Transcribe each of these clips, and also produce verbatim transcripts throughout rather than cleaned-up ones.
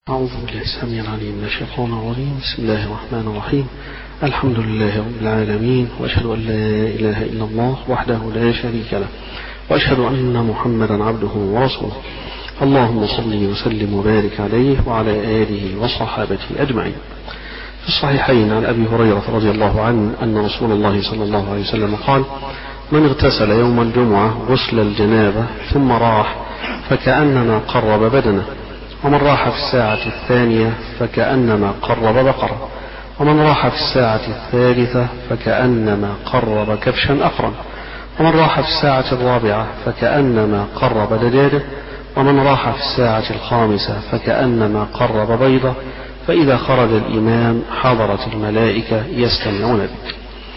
أعوذ بالله السميع العليم من الشيطان الرجيم. بسم الله الرحمن الرحيم. الحمد لله رب العالمين، وأشهد أن لا إله إلا الله وحده لا شريك له، وأشهد أن محمدا عبده ورسوله. اللهم صل وسلم وبارك عليه وعلى آله وصحابته أجمعين. في الصحيحين عن أبي هريرة رضي الله عنه أن رسول الله صلى الله عليه وسلم قال: من اغتسل يوم الجمعة غسل الجنابة ثم راح فكأنما قرب بدنه، ومن راح في الساعة الثانية فكأنما قرب بقرة، ومن راح في الساعة الثالثة فكأنما قرب كبشا أقرا، ومن راح في الساعة الرابعة فكأنما قرب دجاجة، ومن راح في الساعة الخامسة فكأنما قرب بيضة، فإذا خرج الإمام حضرت الملائكة يستمعون به.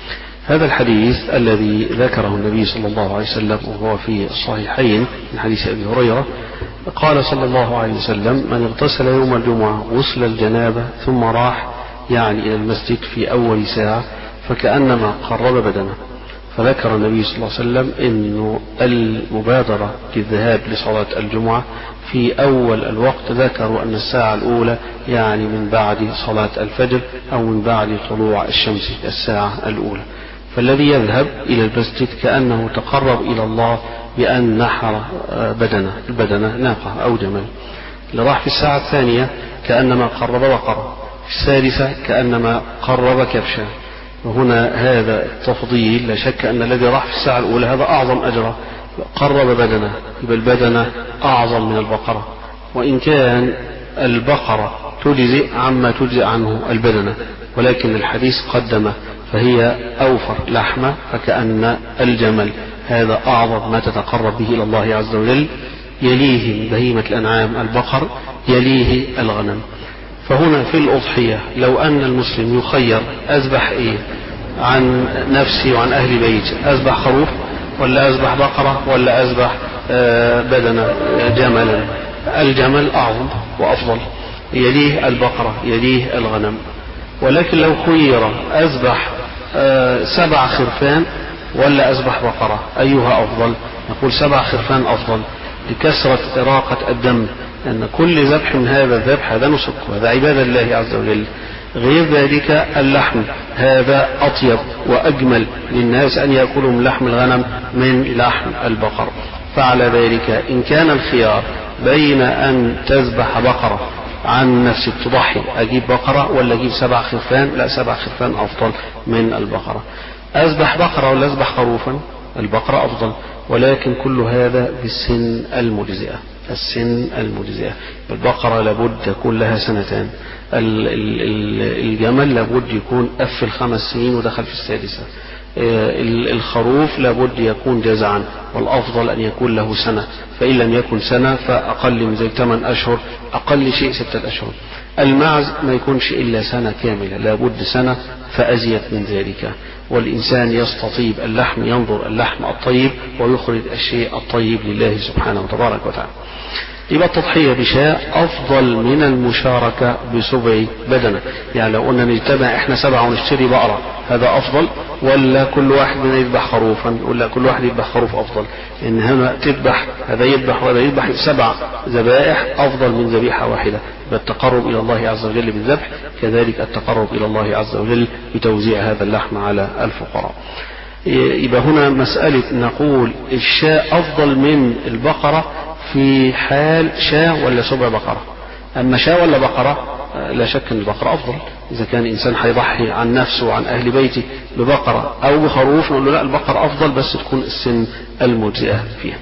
هذا الحديث الذي ذكره النبي صلى الله عليه وسلم وهو في الصحيحين من حديث أبي هريرة، قال صلى الله عليه وسلم: من اغتسل يوم الجمعة غسل الجنابة ثم راح يعني إلى المسجد في أول ساعة فكأنما قرب بدنه. فذكر النبي صلى الله عليه وسلم أن المبادرة للذهاب لصلاة الجمعة في أول الوقت، ذكروا أن الساعة الأولى يعني من بعد صلاة الفجر أو من بعد طلوع الشمس الساعة الأولى. فالذي يذهب إلى المسجد كأنه تقرب إلى الله بأن نحر بدنه البدنة ناقة أو جمل. اللي راح في الساعة الثانية كأنما قرب بقرة، في الثالثة كأنما قرب كبشا. وهنا هذا التفضيل لا شك أن الذي راح في الساعة الأولى هذا أعظم أجرا، قرب بدنه، يبقى البدنة أعظم من البقرة، وإن كان البقرة تجزئ عما تجزئ عنه البدنة، ولكن الحديث قدمه فهي أوفر لحمة، فكأن الجمل هذا أعظم ما تتقرب به إلى الله عز وجل، يليه من بهيمة الأنعام البقر، يليه الغنم. فهنا في الأضحية لو أن المسلم يخير أذبح إيه عن نفسي وعن أهل بيتي، أذبح خروف ولا أذبح بقرة ولا أذبح بدنة جملا؟ الجمل أعظم وأفضل، يليه البقرة، يليه الغنم. ولكن لو خير أذبح سبع خرفان ولا أذبح بقرة، أيها أفضل؟ نقول سبع خرفان أفضل لكثرة إراقة الدم، أن كل ذبح من هذا الذبح هذا نسك وهذا عبادة الله عز وجل. غير ذلك اللحم هذا أطيب وأجمل للناس أن يأكلوا من لحم الغنم من لحم البقر. فعلى ذلك إن كان الخيار بين أن تذبح بقرة عن نفسك تضحي، أجيب بقرة ولا أجيب سبع خرفان؟ لا، سبع خرفان أفضل من البقرة. أذبح بقرة ولا أذبح خروفا؟ البقرة أفضل، ولكن كل هذا بالسن المجزئة، السن المجزئة. البقرة لابد يكون لها سنتان، الجمل لابد يكون قفل خمس سنين ودخل في السادسة، الخروف لابد يكون جزعا، والأفضل أن يكون له سنة، فإن لم يكن سنة فأقل من ذلك ثمان أشهر، أقل شيء ستة أشهر. المعز ما يكونش إلا سنة كاملة، لابد سنة فأزيد من ذلك. والإنسان يستطيب اللحم، ينظر اللحم الطيب ويخرج الشيء الطيب لله سبحانه وتبارك وتعالى. يبقى التضحية بشاء أفضل من المشاركة بسبع بدنة. يعني لو قلنا نجتمع إحنا سبعة ونشتري بقرة، هذا أفضل ولا كل واحد منا يذبح خروفا؟ ولا كل واحد يذبح خروف أفضل؟ إن هنا تذبح هذا يذبح وهذا يذبح سبع ذبائح أفضل من ذبيحة واحدة. التقرب إلى الله عز وجل بالذبح، كذلك التقرب إلى الله عز وجل بتوزيع هذا اللحم على الفقراء. يبقى هنا مسألة نقول الشاء أفضل من البقرة في حال شاة ولا سبع بقرة. أما شاة ولا بقرة لا شك أن البقرة أفضل. إذا كان إنسان هيضحي عن نفسه وعن أهل بيته ببقرة أو بخروف نقول له لا، البقرة أفضل بس تكون السن المجزئة فيها.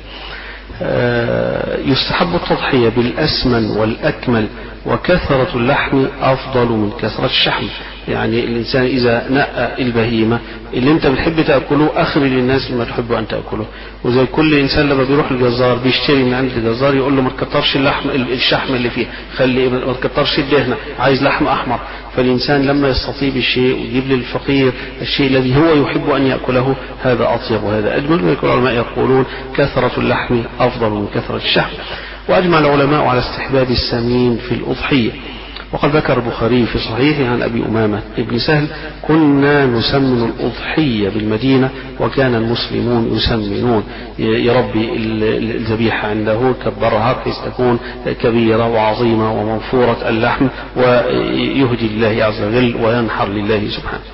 يستحب التضحية بالأسمن والأكمل، وكثرة اللحم أفضل من كثرة الشحم. يعني الإنسان إذا نقى البهيمة اللي أنت بتحب تأكله أخرج للناس ما تحب أن تأكله. وزي كل إنسان لما بيروح الجزار بيشتري من عند الجزار يقول له ما تكترش اللحم الشحم اللي فيه، خلي ما تكترش الدهنة، عايز لحم أحمر. فالإنسان لما يستطيب الشيء ويجيب للفقير الشيء الذي هو يحب أن يأكله هذا أطيب وهذا أجمل. ويقول العلماء يقولون كثرة اللحم أفضل من كثرة الشحم. وأجمع العلماء على استحباب السمين في الأضحية، وقد ذكر البخاري في صحيحه عن أبي أمامة ابن سهل: كنا نسمن الأضحية بالمدينة وكان المسلمون يسمنون، يربي الذبيحة عنده كبرها بحيث تكون كبيرة وعظيمة وموفورة اللحم ويهدي لله عز وجل وينحر لله سبحانه.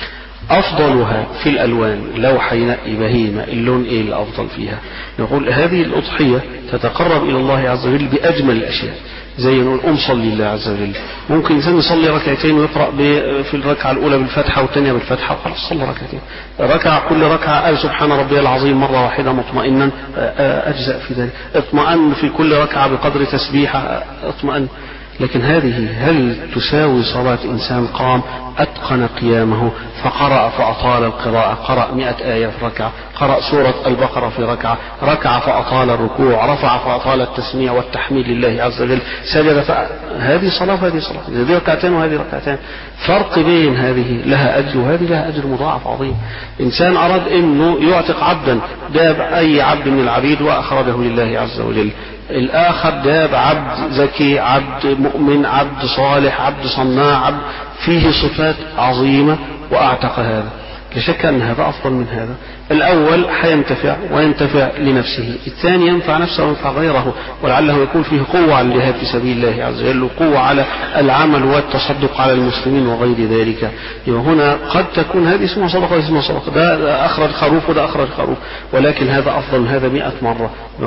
أفضلها في الألوان، لو حينقي بهيمة اللون إيه الأفضل فيها؟ نقول هذه الأضحية تتقرب إلى الله عز وجل بأجمل الأشياء، زي نقول قم صلي لله عز وجل. ممكن إنسان يصلي ركعتين ويقرأ في الركعة الأولى بالفتحة والثانية بالفتحة وخلاص صلى ركعتين. ركعة كل ركعة قال سبحان ربي العظيم مرة واحدة مطمئنا، أجزاء في ذلك. اطمئن في كل ركعة بقدر تسبيحة، اطمئن. لكن هذه هل تساوي صلاة إنسان قام أتقن قيامه فقرأ فأطال القراءة، قرأ مئة آية في ركعة، قرأ سورة البقرة في ركعة، ركع فأطال الركوع، رفع فأطال التسميع والتحميد لله عز وجل، سجد ف... هذه صلاة وهذه صلاة، هذه ركعتين وهذه ركعتين. فرق بين هذه لها أجر وهذه لها أجر مضاعف عظيم. إنسان أراد أنه يعتق عبدا، داب أي عبد من العبيد وأخرجه لله عز وجل. الآخر داب عبد ذكي، عبد مؤمن، عبد صالح، عبد صناع، عبد فيه صفات عظيمة وأعتق هذا. لا شك أن هذا أفضل من هذا. الأول حينتفع وينتفع لنفسه، الثاني ينفع نفسه وينفع غيره، ولعله يكون فيه قوة على الجهاد في سبيل الله عز وجل، وقوة على العمل والتصدق على المسلمين وغير ذلك. وهنا قد تكون هذه اسمها صدقة وهذه اسمها صدقة، ده أخرج خروف وده أخرج خروف، ولكن هذا أفضل من هذا مئة مرة.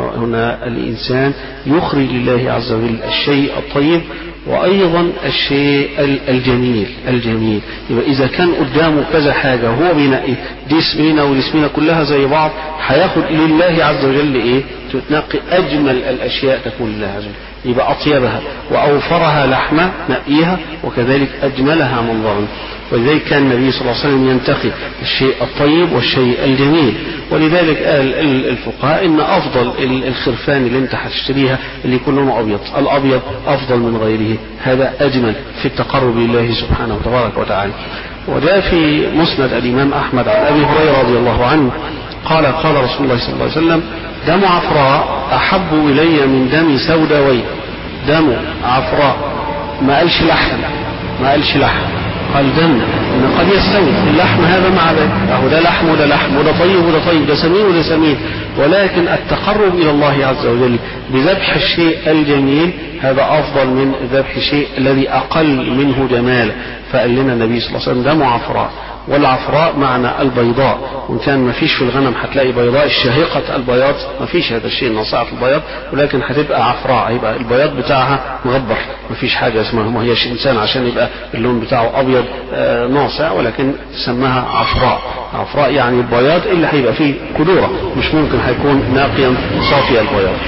هنا الإنسان يخرج لله عز وجل الشيء الطيب وأيضا الشيء الجميل الجميل. يبقى إذا كان قدامه كذا حاجة وهو بينقي دي سمينة ودي سمينة كلها زي بعض، هياخد لله عز وجل إيه؟ تنقي أجمل الأشياء تكون لله عز وجل، يبقى أطيبها وأوفرها لحمة نقيها، وكذلك أجملها منظرا. ولذلك كان النبي صلى الله عليه وسلم ينتقي الشيء الطيب والشيء الجميل. ولذلك قال الفقهاء إن أفضل الخرفان اللي انت هتشتريها اللي يكون لونه أبيض، الأبيض أفضل من غيره، هذا أجمل في التقرب لله سبحانه وتبارك وتعالى. وجاء في مسند الإمام أحمد عن أبي هريرة رضي الله عنه قال قال رسول الله صلى الله عليه وسلم: دم عفراء أحب إلي من دم سوداوي. دم عفراء، ما قالش لحم، ما قالش لحم، قال دم. إن قد يستوي اللحم هذا مع ذلك، أهو ده لحم وده لحم، وده طيب وده طيب، ده سمين وده سمين، ولكن التقرب إلى الله عز وجل بذبح الشيء الجميل هذا أفضل من ذبح الشيء الذي أقل منه جمالا. فقال لنا النبي صلى الله عليه وسلم: دم عفراء. والعفراء معنى البيضاء، وإن كان ما فيش في الغنم هتلاقي بيضاء الشاهقة البياض، ما فيش هذا الشيء ناصعة البياض، ولكن هتبقى عفراء، هيبقى البياض بتاعها مغبر، ما فيش حاجة اسمها، ما هيش إنسان عشان يبقى اللون بتاعه أبيض آه ناصع، ولكن سماها عفراء. عفراء يعني البياض اللي هيبقى فيه كدورة، مش ممكن هيكون ناقيا صافي البياض.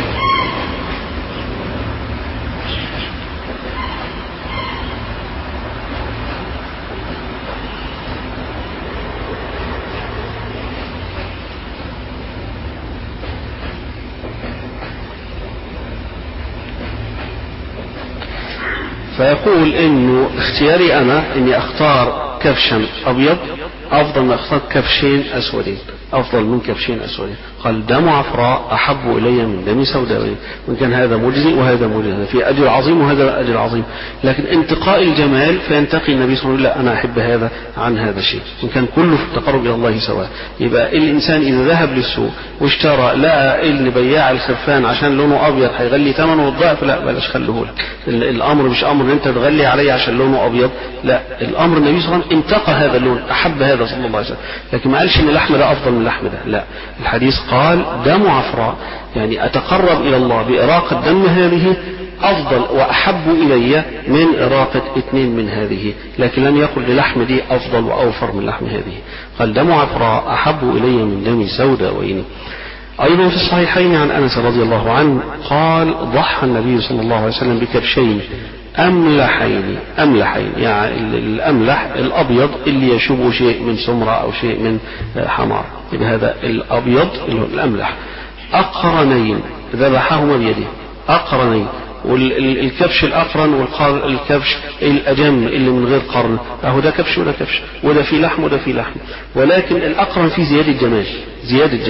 فيقول انه اختياري انا اني اختار كبشا ابيض افضل من اختار كبشين اسودين، افضل من كبشين اسودين. قال: دم عفراء احب الي من دم سوداوي. وان كان هذا مجزي وهذا مجزي، في اجر عظيم وهذا اجر عظيم، لكن انتقاء الجمال فينتقي النبي صلى الله عليه وسلم: لا انا احب هذا عن هذا الشيء. وان كان كله في التقرب الى الله سواء. يبقى الانسان اذا ذهب للسوق واشترى لقى ان بياع الخرفان عشان لونه ابيض هيغلي ثمنه الضعف، لا بلاش خليه لك. الامر مش امر ان انت تغلي عليه عشان لونه ابيض، لا، الامر النبي صلى الله عليه وسلم انتقى هذا اللون، احب هذا صلى الله عليه وسلم، لكن ما قالش ان اللحم ده افضل من اللحم ده، لا. الحديث قال: دم عفراء، يعني اتقرب الى الله باراقة دم هذه افضل واحب الي من اراقة اثنين من هذه، لكن لم يقل للحم دي افضل واوفر من لحم هذه. قال: دم عفراء احب الي من دم سوداوين. أيضا في الصحيحين عن أنس رضي الله عنه قال: ضحى النبي صلى الله عليه وسلم بكبشين أملحين. أملحين يعني الأملح الأبيض اللي يشوبه شيء من سمرة أو شيء من حمار، يبقى هذا الأبيض اللي هو الأملح. أقرنين ذبحهما بيده، أقرنين. والكبش الأقرن والكبش الأجم اللي من غير قرن، أهو ده كبش وده كبش، وده فيه لحم وده فيه لحم، ولكن الأقرن فيه زيادة جمال، زيادة جمال.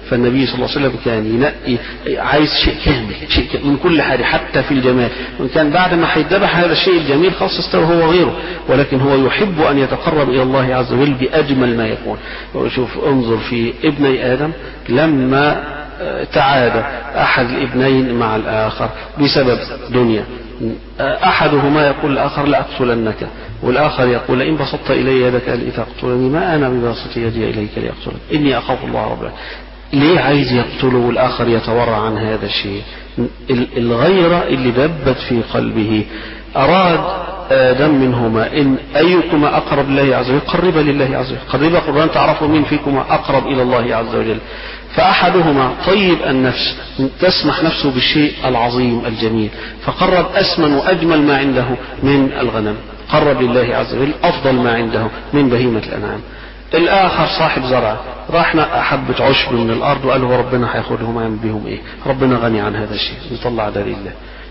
فالنبي صلى الله عليه وسلم كان ينقي عايز شيء كامل، شيء كامل من كل حاجة حتى في الجمال، وإن كان بعد ما هيذبح هذا الشيء الجميل خلاص استوى هو غيره، ولكن هو يحب أن يتقرب إلى الله عز وجل بأجمل ما يكون. وشوف انظر في ابني آدم لما تعادى أحد الابنين مع الآخر بسبب دنيا، أحدهما يقول الآخر لأقتلنك، والآخر يقول لئن بسطت إلي يدك لتقتلني ما أنا بباسط يدي إليك لأقتلك إني أخاف الله رب العالمين. ليه عايز يقتله والآخر يتورع عن هذا الشيء؟ الغيرة اللي دبت في قلبه. أراد آدم منهما إن أيكما أقرب لله عز وجل قرب لله عز وجل، قرب قربان تعرفوا مين فيكما أقرب إلى الله عز وجل. فأحدهما طيب النفس تسمح نفسه بالشيء العظيم الجميل فقرب أسمن وأجمل ما عنده من الغنم، قرب لله عز وجل أفضل ما عنده من بهيمة الأنعام. الآخر صاحب زرع راح نقى حبة عشب من الأرض وقال له ربنا هياخدهم يعمل بهم إيه؟ ربنا غني عن هذا الشيء يطلع ده لله،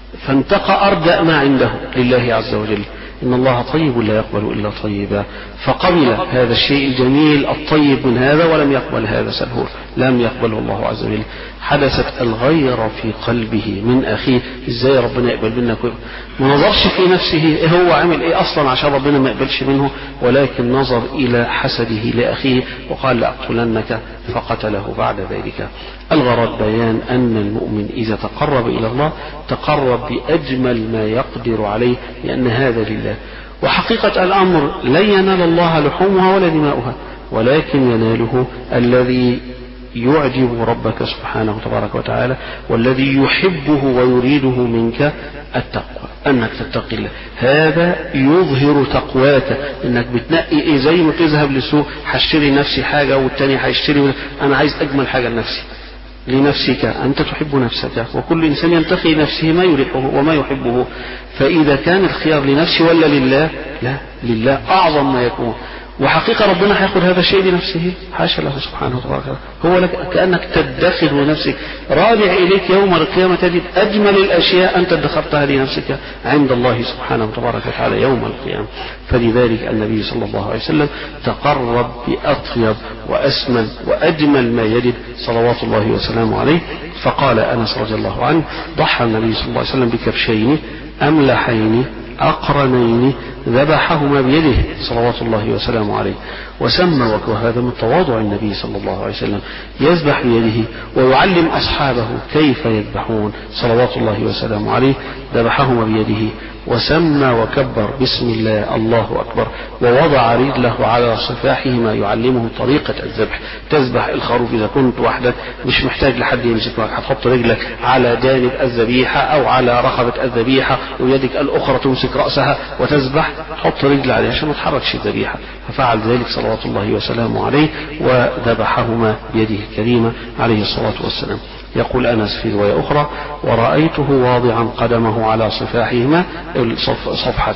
فانتقى أردأ ما عنده لله عز وجل. إن الله طيب لا يقبل إلا طيبا، فقبل هذا الشيء الجميل الطيب من هذا ولم يقبل هذا سلهول، لم يقبله الله عز وجل. حدثت الغيرة في قلبه من أخيه، إزاي ربنا يقبل منك؟ ما نظرش في نفسه إيه هو عمل إيه أصلا عشان ربنا ما يقبلش منه، ولكن نظر إلى حسده لأخيه وقال لأقتلنك فقتله بعد ذلك. الغرض بيان أن المؤمن إذا تقرب إلى الله تقرب بأجمل ما يقدر عليه لأن هذا لله. وحقيقة الأمر لن ينال الله لحومها ولا دماؤها، ولكن يناله الذي يعجب ربك سبحانه تبارك وتعالى والذي يحبه ويريده منك التقوى، أنك تتقي الله. هذا يظهر تقواك، إنك بتنقي إيه زي ما تذهب للسوق هشتري نفسي حاجة والتاني هيشتري، أنا عايز أجمل حاجة لنفسي. لنفسك أنت تحب نفسك، وكل إنسان ينتقي نفسه ما يريحه وما يحبه. فإذا كان الخيار لنفسي ولا لله؟ لا، لله أعظم ما يكون. وحقيقة ربنا هياخد هذا الشيء لنفسه؟ حاشا له سبحانه وتعالى. هو لك كأنك تدخر لنفسك، راجع إليك يوم القيامة تجد أجمل الأشياء أنت ادخرتها لنفسك عند الله سبحانه وتبارك وتعالى يوم القيامة. فلذلك النبي صلى الله عليه وسلم تقرب بأطيب وأسمن وأجمل ما يجد صلوات الله وسلامه عليه. فقال أنس رضي الله عنه ضحى النبي صلى الله عليه وسلم بكبشين أملحين أقرنين ذبحهما بيده صلوات الله وسلامه عليه، وسمى، وهذا من تواضع النبي صلى الله عليه وسلم، يذبح بيده ويعلم أصحابه كيف يذبحون صلوات الله وسلامه عليه. ذبحهما بيده وسمى وكبر بسم الله الله أكبر، ووضع رجله على صفاحهما يعلمهم طريقة الذبح. تذبح الخروف إذا كنت وحدك مش محتاج لحد يمسك معك، هتحط رجلك على جانب الذبيحة أو على رقبة الذبيحة ويدك الأخرى تمسك رأسها وتذبح، حط رجل عليها عشان ما تحركش الذبيحة. ففعل ذلك صلوات الله وسلامه عليه وذبحهما بيده الكريمة عليه الصلاة والسلام. يقول أنس في رواية أخرى ورأيته واضعا قدمه على صفاحهما، صفحة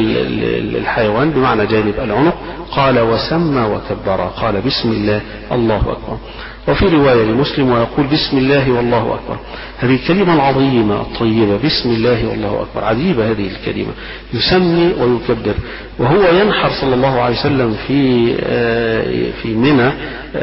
الحيوان بمعنى جانب العنق، قال وسمى وكبر، قال بسم الله الله أكبر. وفي رواية لمسلم ويقول بسم الله والله أكبر. هذه الكلمة العظيمة الطيبة بسم الله والله أكبر عجيبة هذه الكلمة، يسمي ويكبر. وهو ينحر صلى الله عليه وسلم في في منى،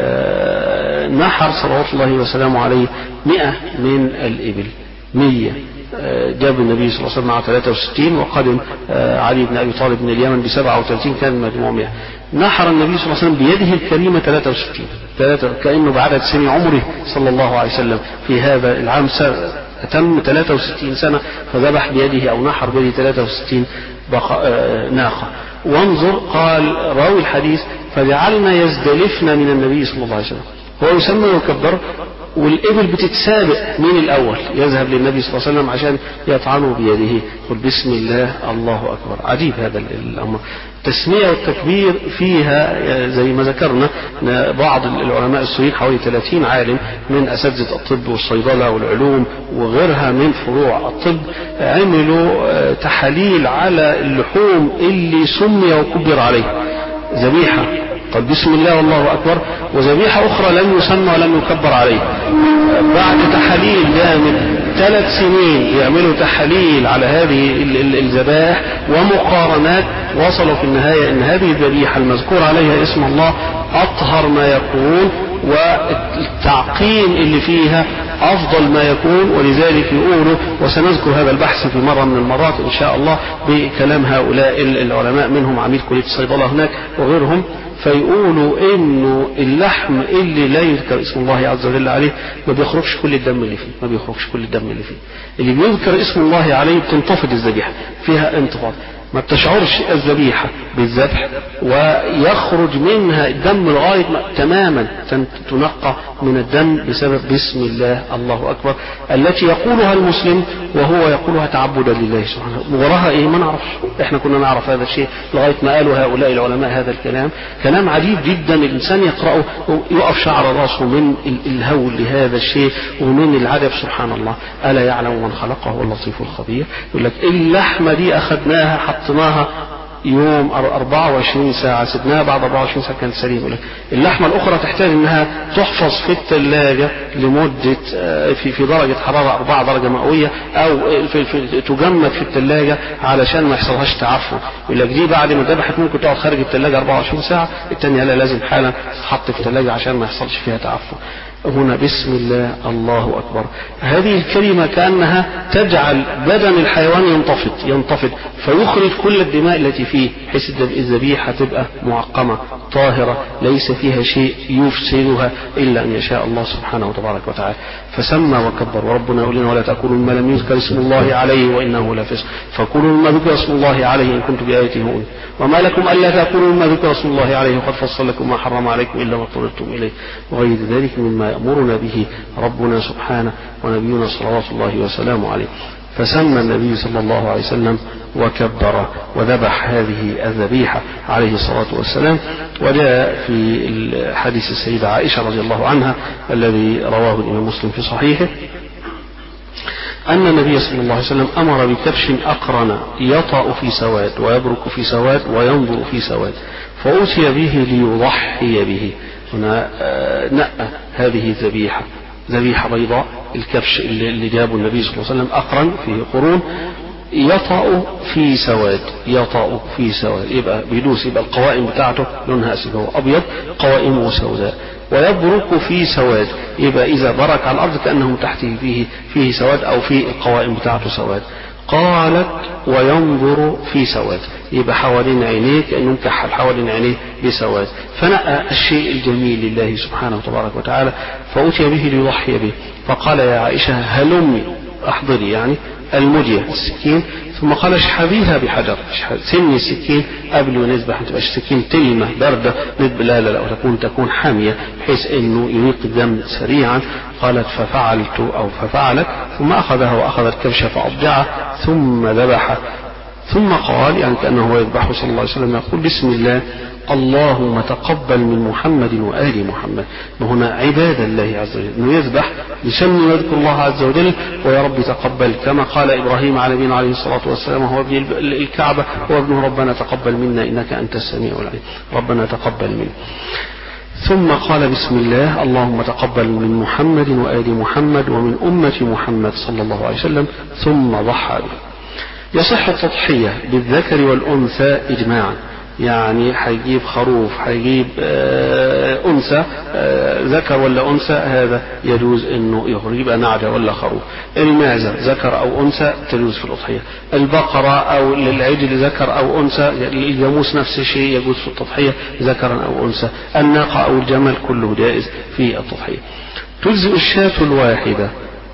نحر صلوات الله وسلامه عليه مئة من الإبل، مية. جاب النبي صلى الله عليه وسلم مع ثلاثة وستين وقدم علي بن أبي طالب من اليمن بسبعة وثلاثين، كان مجموع مئة. نحر النبي صلى الله عليه وسلم بيده الكريمة ثلاثة وستين، كأنه بعدد سن عمره صلى الله عليه وسلم في هذا العام تم ثلاثة وستين سنة، فذبح بيده أو نحر بيده ثلاثة وستين ناقة. وانظر قال راوي الحديث فجعلنا يزدلفن من النبي صلى الله عليه وسلم. هو يسمى ويكبر والإبل بتتسابق مين الأول يذهب للنبي صلى الله عليه وسلم عشان يطعنه بيده. قل بسم الله الله أكبر. عجيب هذا الأمر. التسمية والتكبير فيها زي ما ذكرنا بعض العلماء السوريين حوالي ثلاثين عالم من أساتذة الطب والصيدلة والعلوم وغيرها من فروع الطب عملوا تحاليل على اللحوم اللي سمي وكبر عليه. ذبيحة قال بسم الله والله أكبر، وذبيحة أخرى لم يسمى ولم يكبر عليه. بعد تحاليل جامد ثلاث سنين يعملوا تحاليل على هذه الذبائح ومقارنات، وصلوا في النهاية أن هذه الذبيحة المذكور عليها اسم الله أطهر ما يكون والتعقيم اللي فيها أفضل ما يكون. ولذلك يقولوا، وسنذكر هذا البحث في مرة من المرات إن شاء الله بكلام هؤلاء العلماء، منهم عميد كلية الصيدلة هناك وغيرهم، فيقولوا إنه اللحم اللي لا يذكر اسم الله عز وجل عليه ما بيخرجش كل الدم اللي فيه، ما بيخرجش كل الدم اللي فيه. اللي بيذكر اسم الله عليه بتنتفض الذبيحة، فيها انتفاض، ما بتشعرش الذبيحة بالذبح، ويخرج منها الدم لغاية تماما تنقى من الدم بسبب بسم الله الله أكبر التي يقولها المسلم وهو يقولها تعبدا لله سبحانه. وراها ايه ما نعرفش، احنا كنا نعرف هذا الشيء لغاية ما قالوا هؤلاء العلماء هذا الكلام. كلام عجيب جدا، الإنسان يقرأه يقف شعر راسه من الهول لهذا الشيء ومن العجب. سبحان الله، ألا يعلم من خلقه هو اللطيف الخبير. يقول لك اللحمة دي أخذناها حطيناها يوم أربعة وعشرين ساعة، سيبناها بعد أربعة وعشرين ساعة كانت سليمة. اللحمة الأخرى تحتاج أنها تحفظ في الثلاجة لمدة في في درجة حرارة أربعة درجة مئوية، أو في في تجمد في الثلاجة علشان ما يحصلهاش تعفن. يقول لك دي بعد ما ذبحت ممكن تقعد خارج الثلاجة أربعة وعشرين ساعة، الثانية لا، لازم حالا تحط في الثلاجة عشان ما يحصلش فيها تعفن. هنا بسم الله الله أكبر، هذه الكلمة كأنها تجعل بدن الحيوان ينتفض ينتفض فيخرج كل الدماء التي فيه، بحيث الذبيحة تبقى معقمة طاهرة ليس فيها شيء يفسدها إلا أن يشاء الله سبحانه وتبارك وتعالى. فسمى وكبر. وربنا يقول لنا: ولا تأكلوا مما لم يذكر اسم الله عليه وإنه لفسق، فكلوا مما ذكر اسم الله عليه إن كنتم بآياته مؤمنين. وما لكم ألا تأكلوا مما ذكر اسم الله عليه وقد فصل لكم ما حرم عليكم إلا ما اضطررتم إليه، وغير ذلك مما يأمرنا به ربنا سبحانه ونبينا صلوات الله وسلامه عليه. فسمى النبي صلى الله عليه وسلم وكبر وذبح هذه الذبيحة عليه الصلاة والسلام. وجاء في حديث السيدة عائشة رضي الله عنها الذي رواه الإمام مسلم في صحيحه أن النبي صلى الله عليه وسلم أمر بكبش أقرن يطأ في سواد ويبرك في سواد وينظر في سواد، فأتي به ليضحي به. هنا نأى هذه الذبيحة، ذبيحة بيضاء، الكبش اللي جابه النبي صلى الله عليه وسلم أقرن فيه قرون يطأ في سواد، يطأ في سواد يبقى بيدوس، يبقى القوائم بتاعته لونها أسود أبيض، قوائمه سوداء. ويبرك في سواد، يبقى إذا برك على الأرض كأنه تحته فيه فيه سواد أو في القوائم بتاعته سواد. قالت: وينظر في سواد، يبقى حوالين عينيه كأنه مكحل حوالين عينيه بسواد. فنأى الشيء الجميل لله سبحانه وتبارك وتعالى، فأتي به ليضحي به. فقال: يا عائشة هلمي، أحضري يعني المدية السكين، ثم قال: اشحذيها بحجر، سني السكين قبل ما نذبح، ما تبقاش سكين تلمة باردة لا لا لا، وتكون تكون حامية بحيث انه يريق الدم سريعا. قالت: ففعلت او ففعلت، ثم اخذها واخذ الكبش فأضجعه ثم ذبح. ثم قال، يعني كأنه هو يذبحه صلى الله عليه وسلم، يقول: بسم الله اللهم تقبل من محمد وآل محمد. وهنا عبادة الله عز وجل، انه يذبح يسمي ويذكر الله عز وجل، ويا رب تقبل، كما قال إبراهيم على نبينا عليه الصلاة والسلام وهو ابن الكعبة وابنه: ربنا تقبل منا إنك أنت السميع العليم، ربنا تقبل منا. ثم قال: بسم الله اللهم تقبل من محمد وآل محمد ومن أمة محمد صلى الله عليه وسلم، ثم ضحى به. يصح التضحية بالذكر والأنثى إجماعا، يعني هيجيب خروف، هيجيب آه أنثى، آه ذكر ولا أنثى، هذا يجوز إنه يخرج، يبقى نعجة ولا خروف. المعزة ذكر أو أنثى تجوز في الأضحية. البقرة أو العجل ذكر أو أنثى. الجاموس نفس الشيء يجوز في التضحية ذكرا أو أنثى. الناقة أو الجمل كله جائز في التضحية. تجزئ الشاة الواحدة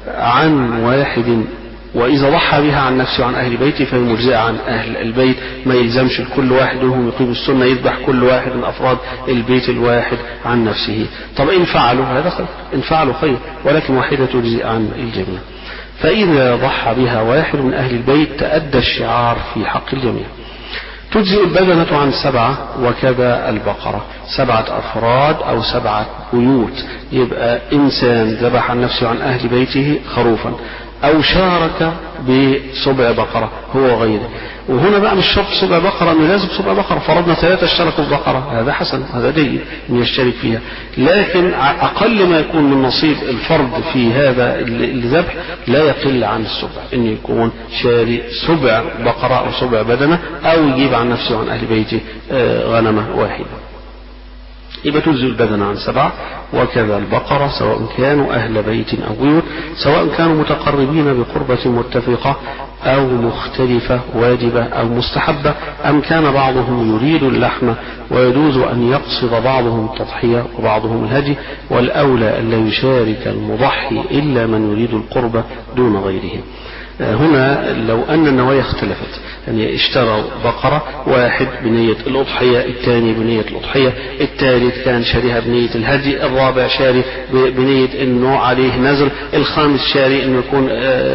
عن واحد، وإذا ضحى بها عن نفسه وعن أهل بيته فهي مجزئة عن أهل البيت، ما يلزمش لكل واحد منهم يقيم السنة يذبح كل واحد من أفراد البيت الواحد عن نفسه. طب إن فعلوا هذا خير، إن فعلوا خير، ولكن واحدة تجزئ عن الجميع. فإذا ضحى بها واحد من أهل البيت تأدى الشعار في حق الجميع. تجزئ البدنة عن سبعة، وكذا البقرة، سبعة أفراد أو سبعة بيوت. يبقى إنسان ذبح عن نفسه وعن أهل بيته خروفا، أو شارك بسبع بقرة هو غيره. وهنا بقى مش شرط سبع بقرة، انه لازم سبع بقرة، فرضنا ثلاثة اشتركوا في بقرة، هذا حسن، هذا جيد ان يشترك فيها، لكن اقل ما يكون من نصيب الفرد في هذا الذبح لا يقل عن السبع، ان يكون شاري سبع بقرة او سبع بدنة، او يجيب عن نفسه وعن اهل بيته غنمة واحدة. يبقى تجزئ البدنة عن سبعة. وكذا البقرة سواء كانوا أهل بيت أو بيوت، سواء كانوا متقربين بقربة متفقة أو مختلفة واجبة أو مستحبة، أم كان بعضهم يريد اللحم ويجوز أن يقصد بعضهم التضحية وبعضهم الهدي، والأولى أن لا يشارك المضحي إلا من يريد القربة دون غيره. هنا لو أن النوايا اختلفت، يعني اشتروا بقرة، واحد بنية الأضحية، الثاني بنية الأضحية، الثالث كان شاريها بنية الهدي، الرابع شاري بنية أنه عليه نزل، الخامس شاري أنه يكون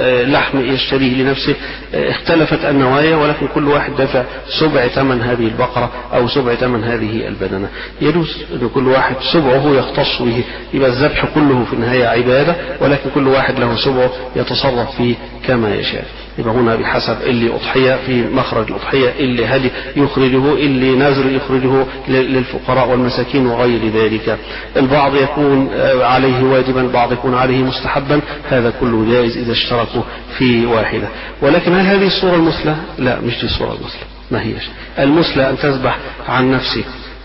لحم يشتريه لنفسه. اختلفت النوايا، ولكن كل واحد دفع سبع ثمن هذه البقرة أو سبع ثمن هذه البدنة. يجوز أن كل واحد سبعه يختص به، يبقى الذبح كله في النهاية عبادة، ولكن كل واحد له سبعه يتصرف فيه كما يشاء. يبقى هنا بحسب اللي أضحية في مخرج الأضحية، اللي هدي يخرجه، اللي نذر يخرجه للفقراء والمساكين وغير ذلك. البعض يكون عليه واجبا، البعض يكون عليه مستحبا، هذا كله جائز إذا اشتركوا في واحدة. ولكن هل هذه الصورة المثلى؟ لا، مش دي الصورة المثلى، ما هيش المثلى أن تذبح عن نفسك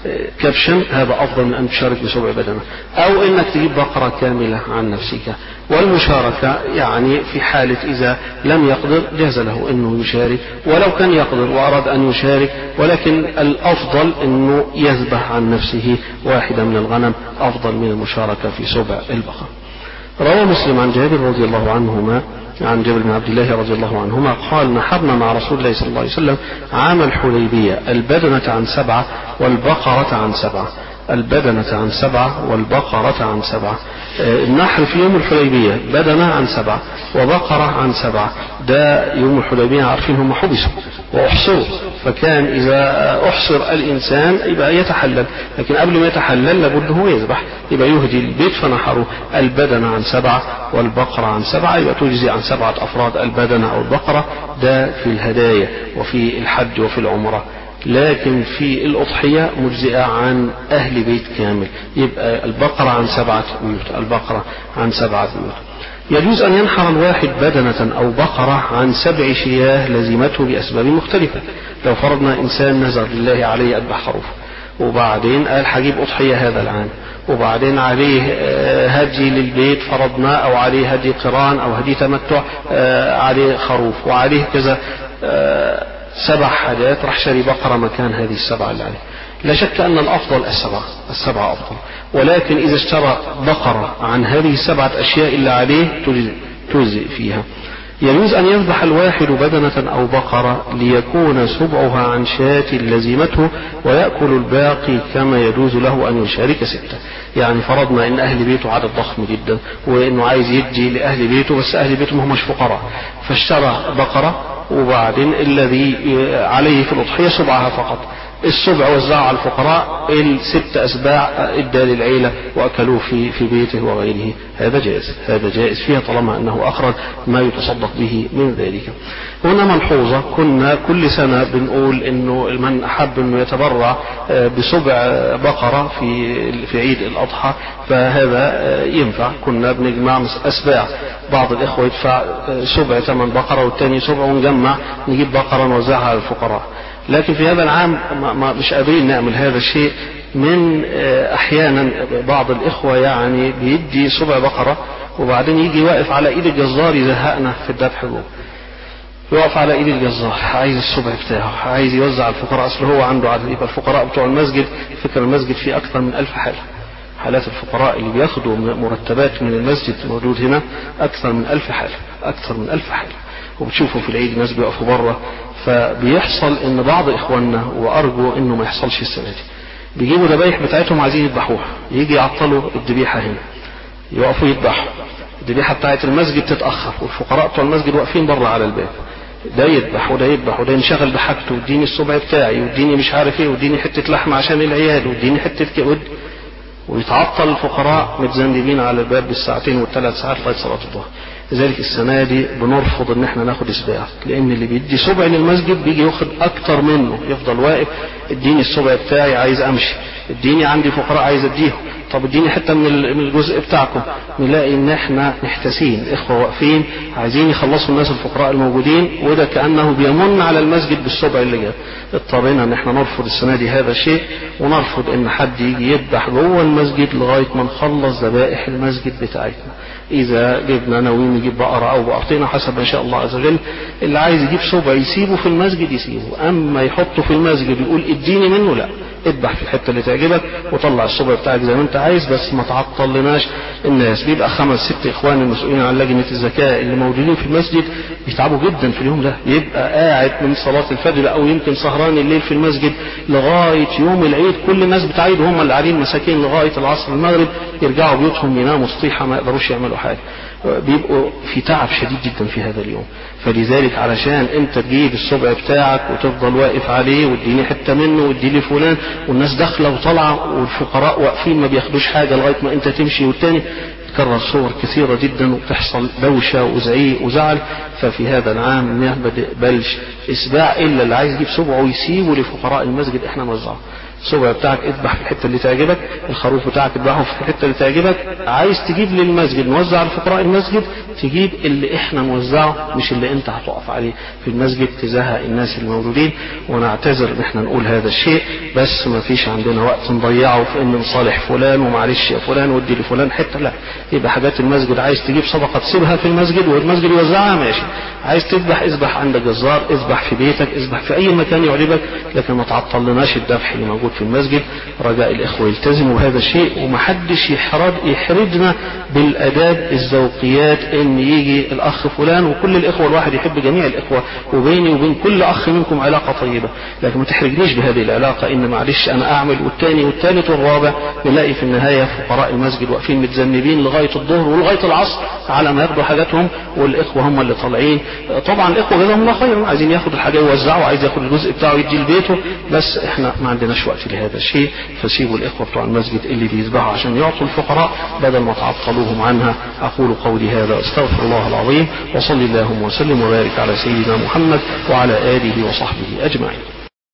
كبشا، هذا أفضل من أن تشارك بسبع بدنة، أو إنك تجيب بقرة كاملة عن نفسك. والمشاركة يعني في حالة إذا لم يقدر جاز له أنه يشارك، ولو كان يقدر وأراد أن يشارك، ولكن الأفضل أنه يذبح عن نفسه واحدة من الغنم أفضل من المشاركة في سبع البقرة. روى مسلم عن جابر رضي الله عنهما عن جابر بن عبد الله رضي الله عنهما قال: نحرنا مع رسول الله صلى الله عليه وسلم عام الحديبية البدنة عن سبعة والبقرة عن سبعة. البدنة عن سبعة والبقرة عن سبعة. النحر في يوم الحديبية بدنة عن سبعة وبقرة عن سبعة. ده يوم الحديبية عارفين هم حبسوا وأحصروا، فكان إذا أحصر الإنسان يبقى يتحلل، لكن قبل ما يتحلل لابد هو يذبح، يبقى يهدي البيت، فنحروا البدنة عن سبعة والبقرة عن سبعة، يبقى تجزي عن سبعة أفراد البدنة أو البقرة. ده في الهدايا وفي الحج وفي العمرة. لكن في الأضحية مجزئة عن أهل بيت كامل، يبقى البقرة عن سبعة بيوت، البقرة عن سبعة بيوت. يجوز أن ينحر الواحد بدنة أو بقرة عن سبع شياه لزمته بأسباب مختلفة. لو فرضنا إنسان نذر لله عليه أذبح خروف، وبعدين قال حجيب أضحية هذا العام، وبعدين عليه هدي للبيت فرضنا، أو عليه هدي قران أو هدي تمتع، عليه خروف وعليه كذا سبع حاجات، راح شاري بقرة مكان هذه السبعة اللي عليه. لا شك أن الأفضل السبعة، السبعة أفضل، ولكن إذا اشترى بقرة عن هذه السبعة أشياء اللي عليه تجزئ فيها. يجوز أن يذبح الواحد بدنة أو بقرة ليكون سبعها عن شاة لزمته ويأكل الباقي، كما يجوز له أن يشارك ستة. يعني فرضنا إن أهل بيته عدد ضخم جدا، وإنه عايز يدي لأهل بيته، بس أهل بيته ما همش فقراء، فاشترى بقرة، وبعدين الذي عليه في الأضحية سبعها فقط، السبع وزعه على الفقراء، الست أسباع ادى للعيلة وأكلوه في في بيته وغيره. هذا جائز، هذا جائز فيها طالما أنه أخرج ما يتصدق به من ذلك. هنا ملحوظة، كنا كل سنة بنقول إنه من أحب إنه يتبرع بسبع بقرة في في عيد الأضحى فهذا ينفع. كنا بنجمع أسباع، بعض الإخوة يدفع سبع ثمن بقرة والتاني سبع، ونجمع نجيب بقرة نوزعها على الفقراء. لكن في هذا العام ما مش قادرين نعمل هذا الشيء. من احيانا بعض الاخوة يعني بيدي سبع بقرة، وبعدين يجي واقف على ايد الجزار يزهقنا في الذبح جوه، يقف على ايد الجزار عايز السبع بتاعه، عايز يوزع الفقراء، اصل هو عنده عدد. يبقى الفقراء بتوع المسجد، فكر المسجد فيه اكثر من الف حالة، حالات الفقراء اللي بياخدوا مرتبات من المسجد موجود هنا اكثر من الف حالة، اكثر من الف حالة. وبتشوفوا في العيد ناس بيقفوا بره. فبيحصل ان بعض اخواننا، وارجو انه ما يحصلش السنه دي، بيجيبوا ذبايح بتاعتهم عايزين يذبحوها، يجي يعطلوا الذبيحه هنا، يوقفوا يذبحوا الذبيحه بتاعت المسجد تتاخر، والفقراء بتوع المسجد واقفين بره على الباب، ده يذبح وده يذبح وده ينشغل بحاجته، واديني السبع بتاعي، واديني مش عارف ايه، واديني حته لحمه عشان العيال، واديني حته كبد، ويتعطل الفقراء متذنبين على الباب بالساعتين والثلاث ساعات لغايه صلاه الظهر. لذلك السنة دي بنرفض ان احنا ناخد اسباع، لان اللي بيدي سبع للمسجد بيجي ياخد اكتر منه، يفضل واقف اديني السبع بتاعي عايز امشي، اديني عندي فقراء عايز اديهم، طب اديني حتة من الجزء بتاعكم. نلاقي ان احنا محتاسين، اخوة واقفين عايزين يخلصوا الناس الفقراء الموجودين، وده كأنه بيمن على المسجد بالسبع اللي جاب. اضطرينا ان احنا نرفض السنة دي هذا الشيء، ونرفض ان حد يجي يذبح جوه المسجد لغاية ما نخلص ذبائح المسجد بتاعتنا. اذا جبنا ناويين نجيب بقرة او بقرتين حسب ما شاء الله عز وجل، اللي عايز يجيب سبع يسيبه في المسجد يسيبه، اما يحطه في المسجد يقول اديني منه لا، اذبح في الحته اللي تعجبك وطلع السبع بتاعك زي ما انت عايز، بس ما تعطلناش الناس. بيبقى خمس ست اخوان المسؤولين عن لجنه الزكاه اللي موجودين في المسجد بيتعبوا جدا في اليوم ده، بيبقى قاعد من صلاه الفجر او يمكن سهران الليل في المسجد لغايه يوم العيد، كل الناس بتعيد وهم اللي قاعدين مساكين لغايه العصر المغرب، يرجعوا بيوتهم يناموا سطيحه ما يقدروش يعملوا حاجه، بيبقوا في تعب شديد جدا في هذا اليوم. فلذلك علشان انت تجيب السبع بتاعك وتفضل واقف عليه واديني حته منه واديني فلان، والناس داخله وطالعه والفقراء واقفين ما بياخدوش حاجه لغايه ما انت تمشي والتاني، تكرر صور كثيره جدا وتحصل دوشه وزعيق وزعل. ففي هذا العام ما بنقبلش اسباع الا اللي عايز يجيب سبعه ويسيبه لفقراء المسجد احنا نوزعه. السبع بتاعك اذبح في الحته اللي تعجبك، الخروف بتاعك اذبحه في الحته اللي تعجبك، عايز تجيب للمسجد نوزع لفقراء المسجد تجيب اللي احنا نوزعه مش اللي انت هتقف عليه في المسجد تزهق الناس الموجودين. ونعتذر ان احنا نقول هذا الشيء، بس ما فيش عندنا وقت نضيعه في ان نصالح فلان ومعلش يا فلان ودي لفلان حته، لا، يبقى حاجات المسجد عايز تجيب صدقه تسيبها في المسجد والمسجد يوزعها ماشي، عايز تذبح اذبح عند جزار، اذبح في بيتك، اذبح في اي مكان يعجبك، لكن ما تعطلناش الذبح اللي موجود في المسجد. رجاء الاخوه يلتزموا بهذا الشيء، ومحدش يحرج يحرجنا بالاداب الذوقيات ان يجي الاخ فلان، وكل الاخوه الواحد يحب جميع الاخوه، وبيني وبين كل اخ منكم علاقه طيبه، لكن ما تحرجنيش بهذه العلاقه ان معلش انا اعمل والثاني والثالث والرابع، نلاقي في النهايه فقراء المسجد واقفين متذنبين لغايه الظهر ولغايه العصر على ما ياخدوا حاجاتهم، والاخوه هم اللي طالعين. طبعا الاخوه جزاهم الله خيرا عايزين ياخدوا الحاجه يوزعوا، عايز ياخد الجزء بتاعه يدي لبيته، بس احنا ما عندناش وقت لهذا الشيء. فسيبوا الاخوه بتوع المسجد اللي بيذبحوا عشان يعطوا الفقراء بدل ما تعطلوهم عنها. اقول قولي هذا استغفر الله العظيم، وصلي اللهم وسلم وبارك على سيدنا محمد وعلى اله وصحبه اجمعين.